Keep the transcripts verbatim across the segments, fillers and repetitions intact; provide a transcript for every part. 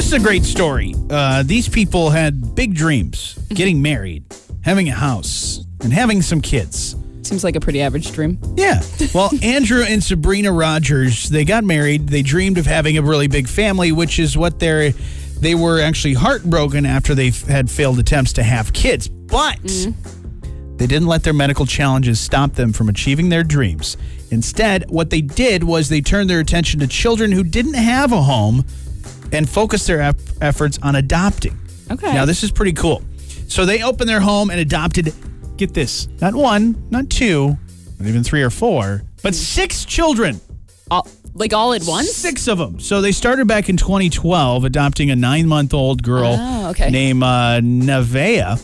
is a great story. Uh, these people had big dreams, getting married, having a house, and having some kids. Seems like a pretty average dream. Yeah. Well, Andrew and Sabrina Rogers, they got married. They dreamed of having a really big family, which is what they're, they were actually heartbroken after they had failed attempts to have kids. But mm-hmm. they didn't let their medical challenges stop them from achieving their dreams. Instead, what they did was they turned their attention to children who didn't have a home and focused their ep- efforts on adopting. Okay. Now, this is pretty cool. So they opened their home and adopted, get this, not one, not two, not even three or four, but six children. All, like all at once? Six of them. So they started back in twenty twelve adopting a nine-month-old girl oh, okay. named uh, Nevaeh.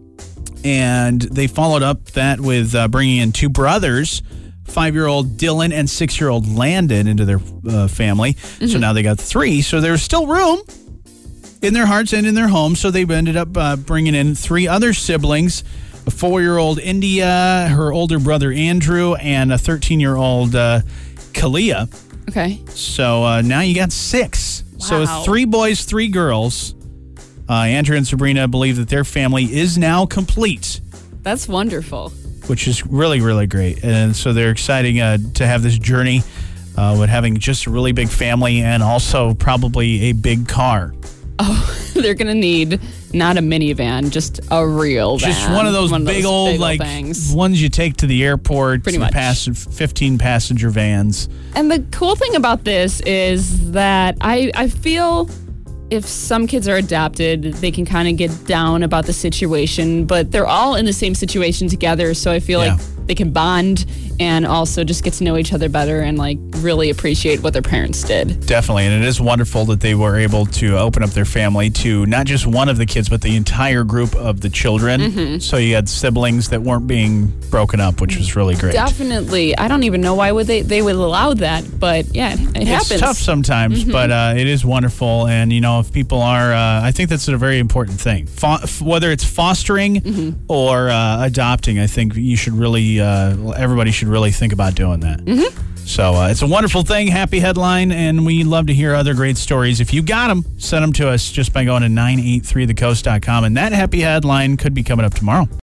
And they followed up that with uh, bringing in two brothers, five-year-old Dylan and six-year-old Landon into their uh, family. Mm-hmm. So now they got three. So there's still room in their hearts and in their homes. So they've ended up uh, bringing in three other siblings, a four-year-old India, her older brother Andrew, and a thirteen-year-old uh, Kalia. Okay. So uh, now you got six. Wow. So it's three boys, three girls. Uh, Andrew and Sabrina believe that their family is now complete. That's wonderful. Which is really, really great. And so they're excited uh, to have this journey uh, with having just a really big family and also probably a big car. Oh, they're going to need not a minivan, just a real van. Just one of those one of big those old, big like, things. ones you take to the airport. Pretty much. Pass- fifteen passenger vans. And the cool thing about this is that I, I feel if some kids are adopted, they can kind of get down about the situation, but they're all in the same situation together, so I feel Yeah. like they can bond and also just get to know each other better and like really appreciate what their parents did. Definitely, and it is wonderful that they were able to open up their family to not just one of the kids, but the entire group of the children. Mm-hmm. So you had siblings that weren't being broken up, which was really great. Definitely. I don't even know why would they, they would allow that, but yeah, it it's happens. It's tough sometimes, mm-hmm. but uh, it is wonderful. And, you know, if people are, uh, I think that's a very important thing. Fo- whether it's fostering mm-hmm. or uh, adopting, I think you should really, uh, everybody should really think about doing that. Mm-hmm. So uh, it's a wonderful thing, happy headline, and we love to hear other great stories. If you got them, send them to us just by going to nine eight three the coast dot com, and that happy headline could be coming up tomorrow.